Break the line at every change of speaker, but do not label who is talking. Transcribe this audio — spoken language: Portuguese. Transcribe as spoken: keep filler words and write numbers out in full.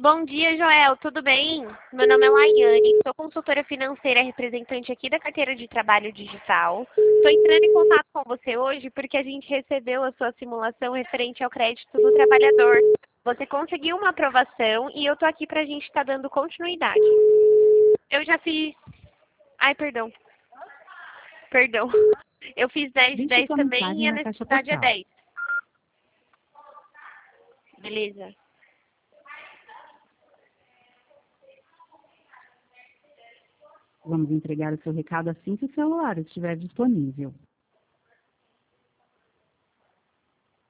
Bom dia, Joel. Tudo bem? Meu nome é Laiane, sou consultora financeira representante aqui da carteira de trabalho digital. Estou entrando em contato com você hoje porque a gente recebeu a sua simulação referente ao crédito do trabalhador. Você conseguiu uma aprovação e eu estou aqui para a gente estar dando continuidade. Eu já fiz... Ai, perdão. Perdão. Eu fiz dez,
Deixe
dez
sua
também
mensagem
e a
na caixa
necessidade é
postal.
dez. Beleza.
Vamos entregar o seu recado assim que o celular estiver disponível.